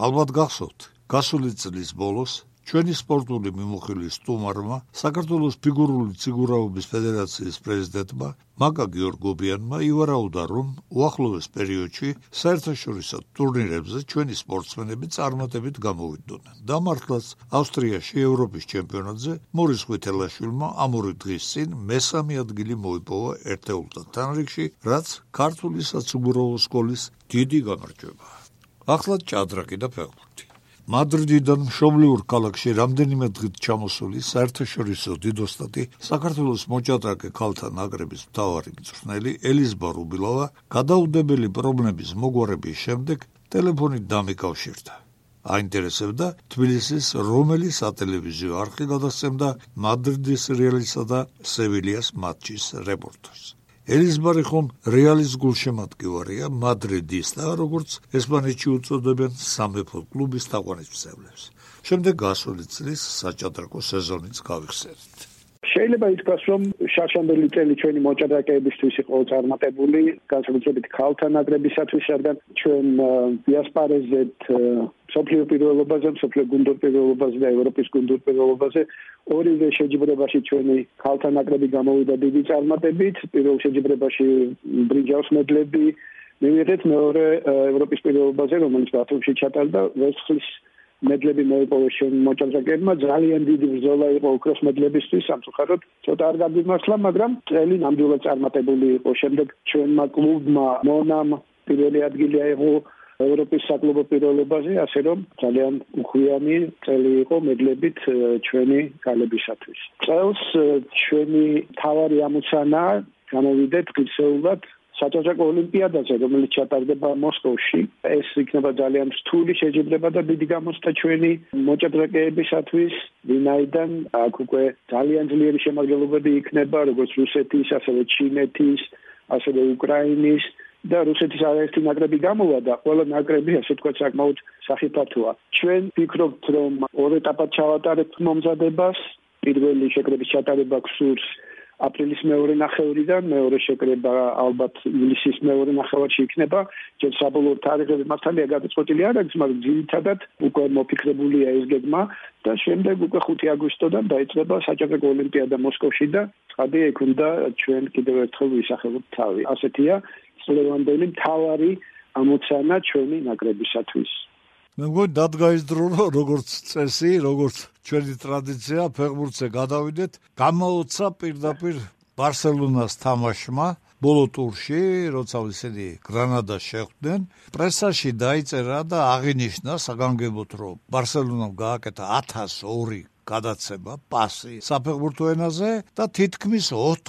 ალბათ გახსოვთ, გასული წლის ბოლოს ჩვენი სპორტული მიმოხილვის სტუმარმა, საქართველოს ფიგურული ციგურაობის ფედერაციის პრეზიდენტმა მაკა გიორგობიანმა ივარაუდა, რომ უახლოეს პერიოდში საერთაშორისო ტურნირებზე ჩვენი სპორტსმენები წარმატებით გამოვიდოდნენ. და მართლაც ავსტრიაში ევროპის ჩემპიონატზე მორის ხვითელაშვილმა ამ ორი დღის წინ მესამე ადგილი მოიპოვა ერთეულთა თანრიგში, რაც ქართული საციგურაო სკოლის დიდი გამარჯვებაა. ახლა ჭადრაკი და ფეხბურთი. მადრიდიდან მშობლიურ ქალაქში რამდენიმე დღით ჩამოსული საერთაშორისო დიდოსტატი საქართველოს მოჭადრაკე ქალთა ნაკრების მთავარი მწვრთნელი ელიზბარ რუბილავა გადაუდებელი პრობლემების მოგვარების შემდეგ ტელეფონით დამიკავშირდა. აინტერესებდა თბილისის რომელი სატელევიზიო არხი გადასცემდა მადრიდის რეალისა და სევილიას მატჩის რეპორტაჟს. ელიზბარი ხომ რეალის გულშემატკივარია მადრიდის და როგორც ესპანეთში უწოდებენ სამეფო კლუბის თაყვანისმცემლებს. შემდეგ გასული წლის საჭადრაკო სეზონიც გავიხსენეთ. შეიძლება ითქვას, რომ შარშანდელი წელი ჩვენი მოჭადრაკეებისთვის იყო წარმატებული, განსაკუთრებით ქალთა ნაკრებისათვის, რადგან ჩვენ დიასპორაზეთ სოფლიო პირველობაზე, სოფლიო გუნდურ პირველობაზე და ევროპის გუნდურ პირველობაზე ორივე შეჯიბრებაში ჩვენი ქალთა ნაკრები გამოვიდა დიდი წარმატებით. პირველ შეჯიბრებაში ბრინჯაოს მედლები მივიღეთ, მეორე ევროპის პირველობაზე, რომელიც ბათუმში ჩატარდა, ვერცხლის მედლები მოიპოვა ჩვენ მოჭადრაკეებმა. ძალიან დიდი ბრძოლა იყო ოქროს მედლებისთვის, სამწუხაროდ ცოტა არ გამიმართლა, მაგრამ წელი ნამდვილად წარმატებული იყო. შემდეგ ჩვენმა კლუბმა მონამ პირველი ადგილი აიღო ევროპის საკლუბო პირველობაზე, ასე რომ ძალიან უხვიანი წელი იყო მედლებით ჩვენი ქალებისათვის. წელს ჩვენი მთავარი ამოცანა გამოვიდეთ ღირსეულად საჭადრაკო ოლიმპიადაზე, რომელიც ჩატარდება მოსკოვში. ეს იქნება ძალიან რთული შეჯიბრება და დიდი გამოცდა ჩვენი მოჭადრაკეებისათვის, ვინაიდან აქ უკვე ძალიან ძლიერი შემადგენლობები იქნება, როგორც რუსეთის, ასევე ჩინეთის, ასევე უკრაინის და რუსეთის არაერთი ნაკრები გამოვა და ყველა ნაკრები, ასე თქვა, საკმაოდ სახიფათოა. ჩვენ ვფიქრობთ, რომ ორ ეტაპად ჩავატარებთ მომზადებას. პირველი შეკრების ჩატარება გსურს აპრილის მეორე ნახევრიდან, მეორე შეკრება ალბათ ივლისის მეორე ნახევარში იქნება. ჯერ საბოლოო თარიღები მართალია გადაწყვეტილი არ არის, მაგრამ ძირითადად უკვე მოფიქრებულია ეს გეგმა და შემდეგ უკვე 5 აგვისტოდან დაიწყება საჭადრაკო ოლიმპიადა მოსკოვში და ცხადია იქ უნდა ჩვენ კიდევ ერთხელ ვისახელოთ თავი. ასეთია ლევანდელი მთავარი ამოცანა ჩვენი ნაკრებისათვის. მე მგონი დადგაისდრო, როგორც წესი, როგორც ჩვენი ტრადიცია, ფეხბურთზე გადავიდეთ. გამოუცა პირდაპირ ბარსელონას თამაშმა ბოლო ტურში, როცა ისინი გრანადას შეხვდნენ, პრესაში დაიწერა და აღინიშნა საგანგებოდ, რომ ბარსელონამ გააკეთა 1002 გადაცემა პასი საფეხბურთო ენაზე და თითქმის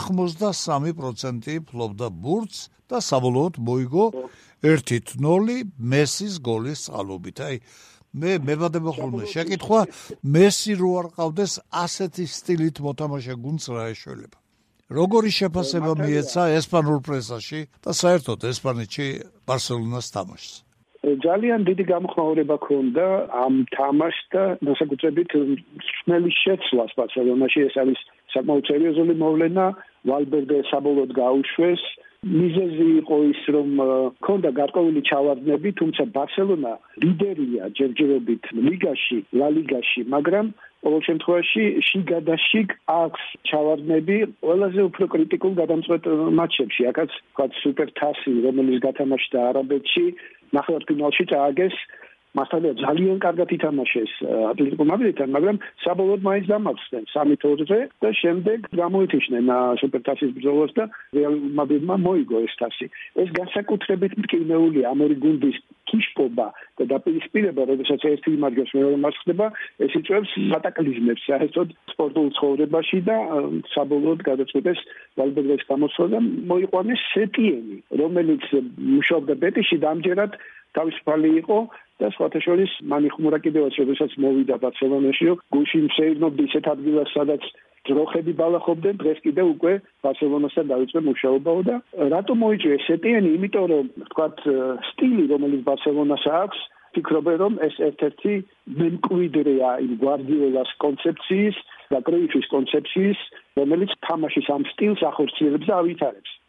83% ფლობდა ბურთს და საბოლოოდ მოიგო 1-0 მესის გოლის წყალობით. აი მე მებადება ხოლმე შეკითხვა, მესი რო არ ყავდეს ასეთი სტილით მოთამაშე გუნდს რა ეშველება. როგორი შეფასება მიეცა ესპანურ პრესაში და საერთოდ ესპანეთში ბარსელონას თამაშს? ძალიან დიდი გამოხმაურება ქონდა ამ თამაშს და განსაკუთრებით მსმელის შეცვლას ბარსელონაში. ეს არის საკმაოდ სერიოზული მოვლენა. ვალვერდე საბოლოოდ გაუშვეს. მიზეზი იყო ის, რომ ქონდა გარკვეული ჩავარდნები, თუმცა ბარსელონა ლიდერია ჯერჯერობით ლიგაში, ლა ლიგაში, მაგრამ ყოველ შემთხვევაში შიგადაშიგ აქვს ჩავარდნები ყველაზე უფრო კრიტიკულ გადამწყვეტ მატჩებში. აქაც ვთქვათ სუპერთასი, რომელიც გათამაშდა არაბეთში, ნახევარფინალში წააგეს. მასალა ძალიან კარგად ითამაშეს ატლეტიკო მადრიდთან, მაგრამ საბოლოოდ მაინც დამარცხდნენ 3-2-ზე და შემდეგ გამოეთიშნენ სუპერთასის ბრძოლას და რეალ მადრიდმა მოიგო ეს თასი. ეს განსაკუთრებით მტკივნეულია ამ ორი გუნდის კიშკობა და დაპირისპირება, როდესაც ერთი იმარჯვებს, მეორე მარცხდება, ეს იწვევს კატაკლიზმებს საერთოდ სპორტულ ცხოვრებაში და საბოლოოდ გადაწყვეტეს ვალვერდეს გამოსვლა და მოიყვანეს სეტიენი, რომელიც მუშაობდა ბეტისში და ამჯერად თავისუფალი იყო და სხვათა შორის მან იხმურა კიდევაც, როდესაც მოვიდა ბარსელონაში, გულში მსეირნობდა ისეთ ადგილას, სადაც ძროხები ბალახობდნენ, დღეს კიდევ უკვე ბარსელონასთან დაიწყო მუშაობა და რატომ მოიწვიეს სეტიენი? იმიტომ რომ ვთქვათ სტილი, რომელიც ბარსელონას აქვს, ფიქრობენ რომ ეს ერთ-ერთი მემკვიდრეა იმ გვარდიოლას კონცეფციის და კრუიფის კონცეფციის, რომელიც თამაშის ამ სტილს ახორციელებს და ავითარებს.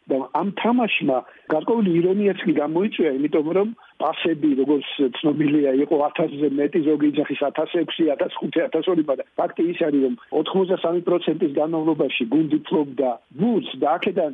და ამ თამაშმა გარკვეული ირონიაც კი გამოიწვია, იმიტომ რომ პასები, როგორც ცნობილია, იყო 1000-ზე მეტი, ზოგი იძახის 1006, 1005, 1002 და ფაქტი ის არის, რომ 83%-ის განმავლობაში გუნდი ფლობდა ბურთს და აქედან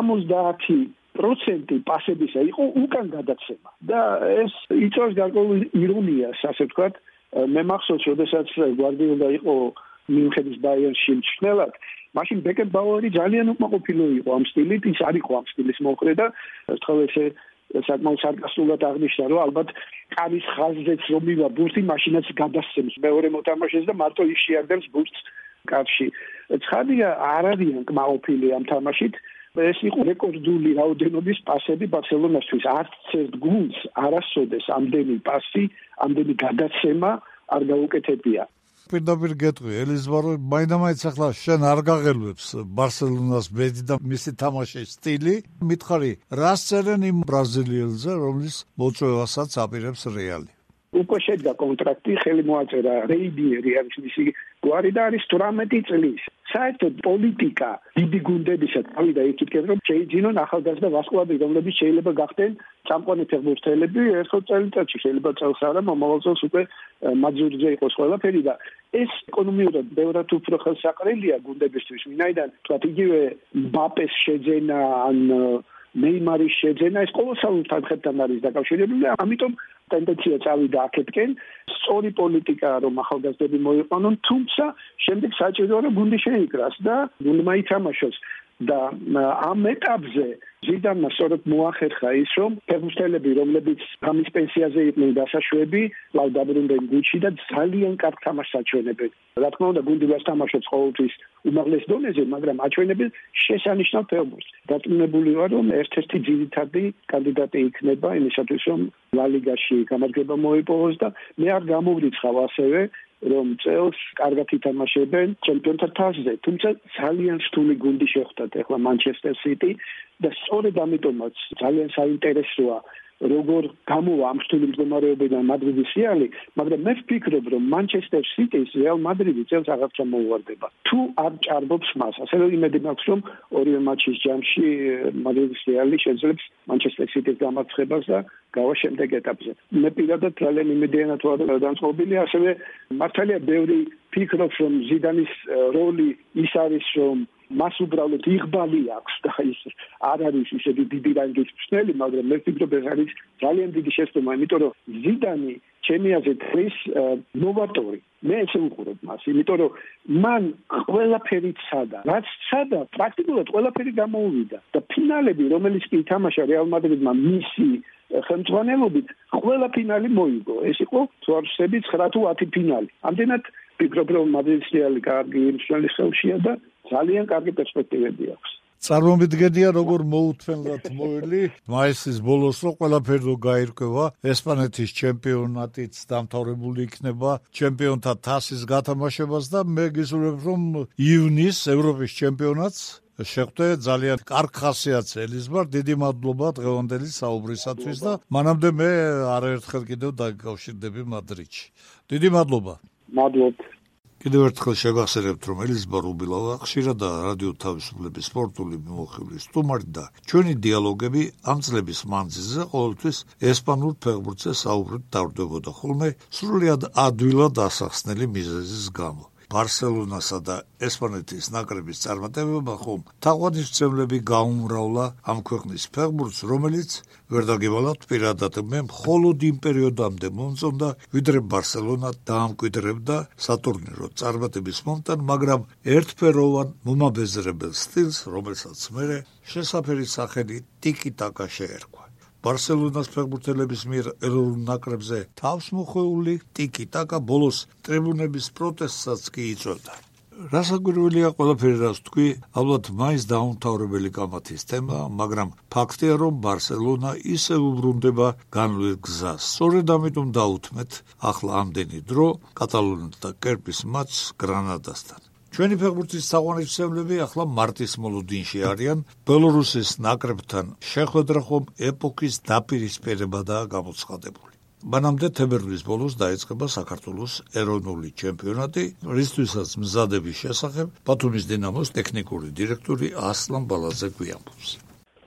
70% პასებისა იყო უკან გადაცემა. და ეს იწვევს გარკვეულ ირონიას, ასე ვთქვათ. მე მახსოვს, როდესაც გვარდიოლა იყო მიუნხენის ბაიერნში მწვრთნელად, მაშინ ბეკენბაუერი ძალიან უკმაყოფილო იყო ამ სტილით, ის არ იყო ამ სტილის მომხრე და ერთხელ ესე საკმაოდ სარკასტულად აღნიშნა, რომ ალბათ კანის ხაზზეც რომ მივა ბურთი, მაშინაც გადასცემს მეორე მოთამაშეს და მარტო ის შეარდებს ბურთს კაცში. ცხადია, არ არიან კმაყოფილი ამ თამაშით. ეს იყო რეკორდული რაოდენობის პასები ბარსელონასთვის. არც ერთ გუნდს არასოდეს ამდენი პასი, ამდენი გადაცემა არ გაუკეთებია. პირდაპირ გეტყვი, ელიზბარო, მაინდა-მაინც ახლა შენ არ გაღელვებს ბარსელონას ბედი და მისი თამაშის სტილი. მითხარი, რას წერენ იმ ბრაზილიელზე, რომლის მოწვევასაც აპირებს რეალი? უკვე შედგა კონტრაქტი, ხელი მოაწერა რეიბიერი არის მისი გვარი და არის 18 წლის. საერთოდ პოლიტიკა დიდი გუნდებისა თავიდან იკითხება, რომ შეიძინონ ახალგაზრდა ვარსკვლავები, რომლებიც შეიძლება გახდნენ წამყვანი ფეხბურთელები, ერთ წელიწადში შეიძლება წელს არა, მომავალ წელს უკვე მაძურზე იყოს ყველაფერი და ეს ეკონომიურად ბევრად უფრო ხელსაყრელია გუნდებისთვის, ვინაიდან თქვათ იგივე მბაპეს შეძენა ან ნეიმარის შეძენა ეს კოლოსალურ თანხებთან არის დაკავშირებული და ამიტომ ტენდენცია წავიდა აქეთკენ, სწორი პოლიტიკა რომ ახალგაზრდები მოიყვანონ, თუმცა შემდეგ საჭიროა რომ გუნდი შეიკრას და გუნდმა ითამაშოს და ამ ეტაპზე ზიდანმა სწორედ მოახერხა ის, რომ ფეხბურთელები, რომლებიც ამის პენსიაზე იყვნენ დასაშვები, კვლავ დაბრუნდნენ გუნდში და ძალიან კარგ თამაშს აჩვენებენ. რა თქმა უნდა, გუნდი ვერ თამაშობს ყოველთვის უმაღლეს დონეზე, მაგრამ აჩვენებენ შესანიშნავ ფეხბურთს. დარწმუნებული ვარ, რომ ერთ-ერთი ძირითადი კანდიდატი იქნება იმისათვის, რომ ლა ლიგაში გამარჯვება მოიპოვოს და მე არ გამოვრიცხავ ასევე რომ წელს კარგად ითამაშებენ ჩემპიონთა თასზე, თუმცა ძალიან რთული გუნდი შეხვდათ ახლა მანჩესტერ სიტი და სწორედ ამიტომაც ძალიან საინტერესოა როგორ გამოვა ამ რთული მდგომარეობიდან მადრიდის რეალი, მაგრამ მე ვფიქრობ, რომ მანჩესტერ სიტის რეალ მადრიდი წელს აღარც მოუვარდება. თუ არ ჭარბობს მას, ასევე იმედი მაქვს, რომ ორივე მატჩის ჯამში მადრიდის რეალი შეძლებს მანჩესტერ სიტის დამარცხებას და გავა შემდეგ ეტაპზე. მე პირადად ძალიან იმედიანად ვარ განწყობილი, ასევე მართალია ბევრი ფიქრობს, რომ ზიდანის როლი ის არის, რომ მას უბრალოდ იღბალი აქვს და ის არ არის ისეთი დიდი რანგის მწვრთნელი, მაგრამ მე ვფიქრობ, ეს არის ძალიან დიდი შეცდომა, იმიტომ რომ ზიდანი ჩემი აზრით არის ნოვატორი. მე ესე ვუყურებ მას, იმიტომ რომ მან ყველაფერი ცადა. რაც ცადა, პრაქტიკულად ყველაფერი გამოუვიდა და ფინალები, რომელიც კი ითამაშა რეალ მადრიდმა მისი ხელმძღვანელობით, ყველა ფინალი მოიგო. ეს იყო თუ არ ვსწრები 9 თუ 10 ფინალი. ამდენად ვფიქრობ, რომ მადრიდის რეალი კარგი მწვრთნელის ხელშია და ძალიან კარგი პერსპექტივები აქვს. წარმომიდგენია როგორ მოუთმენლად მოვილი მაისის ბოლოს რომ ყველაფერი რო გაირკვევა, ესპანეთის ჩემპიონატიც დამთავრებული იქნება, ჩემპიონთა თასის გათამაშებას და მე გისურვებ რომ ივნის ევროპის ჩემპიონატს შეხვდე ძალიან კარგ ხასიათს ელიზბარ, დიდი მადლობა დღევანდელი საუბრისათვის და მანამდე მე არაერთხელ კიდევ დაგიკავშირდები მადრიდში. დიდი მადლობა. მადლობთ. კიდევ ერთხელ შეგახსენებთ, რომ ელიზბარ უბილავა ხშირადაა რადიო თავისუფლების სპორტული მიმოხილვის სტუმარი და ჩვენი დიალოგები ამ წლების მანძილზე ყოველთვის ესპანურ ფეხბურთზე საუბრით ტარდებოდა ხოლმე სრულიად ადვილად ასახსნელი მიზეზის გამო. ბარსელონასა და ესპანეთის ნაკრების წარმატებებმა ხომ თაყვანისმცემლები გაუმრავლა ამ ქვეყნის ფეხბურთს, რომელიც ვერ დაგევალავთ პირადად მე მხოლოდ იმ პერიოდამდე მომწონდა, ვიდრე ბარსელონა დაამკვიდრებდა სატურნირო წარმატების მომტან, მაგრამ ერთფეროვან მომაბეზრებელ სტილს, რომელსაც მერე შესაფერი სახელი ტიკი-ტაკა შეერქვა. ბარსელონას ფეხბურთელების მიერ ეროვნულ ნაკრებზე თავს მოხვეული ტიკი-ტაკა ბოლოს ტრიბუნების პროტესტსაც კი იწვევდა. რასაკვირველია ყველაფერი რაც თქვი, ალბათ მაინც დაუმთავრებელი კამათის თემა, მაგრამ ფაქტია, რომ ბარსელონა ისევ უბრუნდება განვლილ გზას. სწორედ ამიტომ დაუთმეთ ახლა ამდენი დრო კატალონიასთან და კერპის მატჩს გრანადასთან. ჩვენი ფეხბურთის თაყვანისმცემლები ახლა მარტის მოლოდინში არიან. ბელორუსის ნაკრებთან შეხვედრა ხომ ეპოქის დაპირისპირებადაა გამოცხადებული. მანამდე თებერვლის ბოლოს დაიწყება საქართველოს ეროვნული ჩემპიონატი, რისთვისაც მზადების შესახებ ბათუმის დინამოს ტექნიკური დირექტორი ასლან ბალაძე გვიამბობს.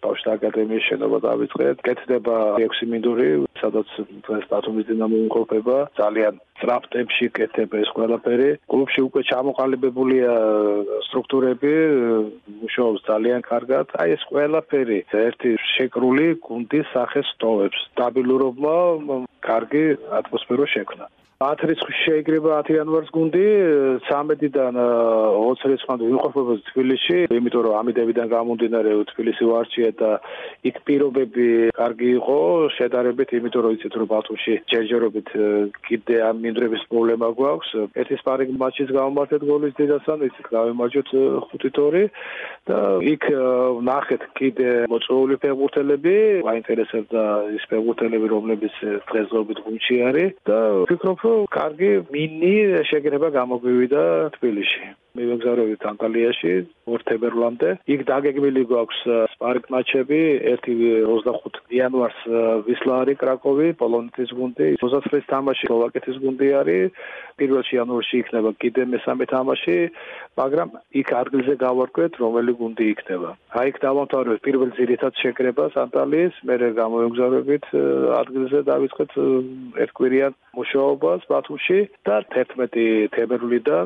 ბავშვთა აკადემიის შენობა დავიწყეთ. კეთდება 6 მინდური, სადაც დღეს ბათუმის დინამო იმყოფება. ძალიან სწრაფ ტემპში კეთდება ეს ყველაფერი. კლუბში უკვე ჩამოყალიბებულია სტრუქტურები, მუშაობს ძალიან კარგად. აი ეს ყველაფერი ერთი შეკრული გუნდის სახეს ტოვებს. სტაბილურობა, კარგი ატმოსფერო შექმნა. 10 რიცხვი შეიძლება 10 იანვარს გუნდი, 13-დან 20 რიცხვამდე ვიმყოფება თბილისში, იმიტომ რომ ამიდებიდან გამომდინარე თბილისი ვარჩია და იქ პირობები კარგი იყო შედარებით, იმიტომ რომ იცით რომ ბათუმში ჯერჯერობით კიდე ამ მინდვრების პრობლემა გვაქვს. ერთი სპარინგ მატჩის გავამართეთ გოლის დიდასთან, იცით გავიმარჯვეთ 5-2 და იქ ნახეთ კიდე მოწვეული ფეხბურთელები, აინტერესებდა ის ფეხბურთელები, რომლებიც დღესდღეობით გუნდში არის და ვფიქრობ კარგი მინი შეგრება გამოგვივიდა თბილისში. მივეგზავრებით ანტალიაში 2 თებერვლამდე. იქ დაგეგმილი გვაქვს სპარინგ მატჩები, ერთი 25 იანვარს ვისლარი კრაკოვი, პოლონეთის გუნდი, 29 თამაში სლოვაკეთის გუნდი არის, 1 იანვარში იქნება კიდე მესამე თამაში, მაგრამ იქ ადგილზე გავარკვეთ, რომელი გუნდი იქნება. აი იქ დავამთავრებთ პირველ ძირითად შეკრებას ანტალიის, მერე გამოვეგზავრებით ადგილზე დავიწყეთ ერთკვირიან მუშაობას ბათუმში და 11 თებერვლიდან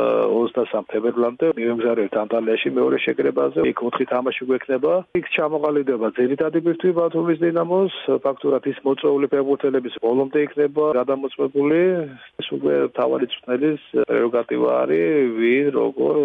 23 თებერვლამდე მივეგზავრებთ ანტალიაში მეორე შეკრებაზე. იქ 4 თამაში გვექნება. იქ ჩამოყალიბდება ძირითადი ბირთვი ბათუმის დინამოს, ფაქტურად ის მოწვეული ფეხბურთელების ბოლომდე იქნება გადამოწმებული. ეს უკვე თავარი წვრთნელის პრეროგატივა არის, ვინ როგორ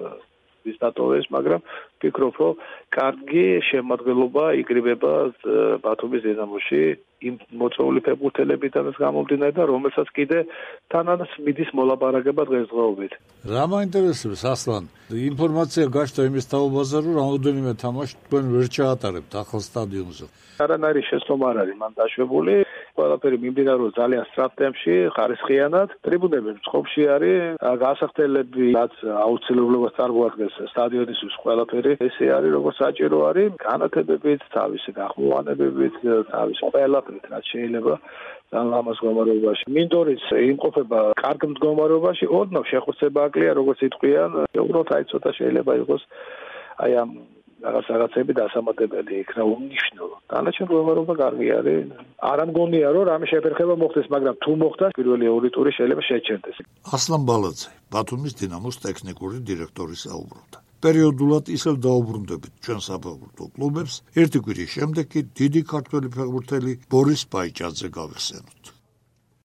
ის დატოვეს, მაგრამ ვფიქრობ, რომ კარგი შემოადგენლობა იკრიბება ბათუმის დინამოში იმ მოწვეული ფეხბურთელებიდანაც გამომდინარე და რომელსაც კიდე თანაც მიდის მოლაპარაკება დღესდღეობით. რა მაინტერესებს ასლან? ინფორმაცია გაჩნდა იმის თაობაზე, რომ რამოდენიმე თამაში თქვენ ვერ ჩაატარებთ ახალ სტადიონზე. არანაირი შეცდომა არ არის მან დაშვებული. ყველაფერი მიმდინარეობს ძალიან სწრაფ ტემპში, ხარისხიანად. ტრიბუნები წყობაში არის, გასახდელები, რაც აუცილებლობას წარმოადგენს სტადიონისთვის ყველაფერი. ესე არის, როგორც საჭირო არის, განათებებით, თავისი გახმოვანებებით, თავისი ყველაფრით, რაც შეიძლება ძალიან ლამაზ მდგომარეობაში. მინდორის იმყოფება კარგ მდგომარეობაში, ოდნავ შეხუცება აკლია, როგორც იტყვიან, უბრალოდ აი ცოტა შეიძლება იყოს აი ამ რაღაცები დასამატებელი იქ რა უნიშნელო. დანარჩენ მდგომარეობა კარგი არის. არ ამგონია რომ რამე შეფერხება მოხდეს, მაგრამ თუ მოხდა, პირველი 2 ტური შეიძლება შეჩერდეს. ასლან ბალაძე, ბათუმის დინამოს ტექნიკური დირექტორი საუბრობდა. პერიოდულად ისევ დაუბრუნდებით ჩვენ საფეხბურთო კლუბებს, ერთი კვირის შემდეგ კი დიდი ქართველი ფეხბურთელი ბორის ბაიჭაძე გავიხსენოთ.